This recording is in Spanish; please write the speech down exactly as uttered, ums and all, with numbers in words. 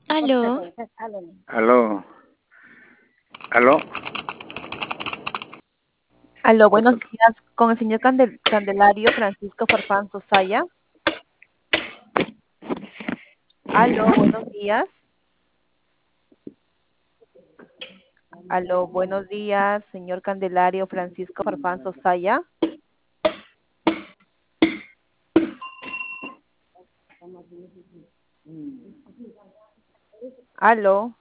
Aló, Aló, aló, Aló, ¿qué buenos pasó? días, con el señor Candel- Candelario Francisco Farfán Sosaya. Aló, buenos días. Aló, buenos días, señor Candelario Francisco Farfán Sosaya. Aló.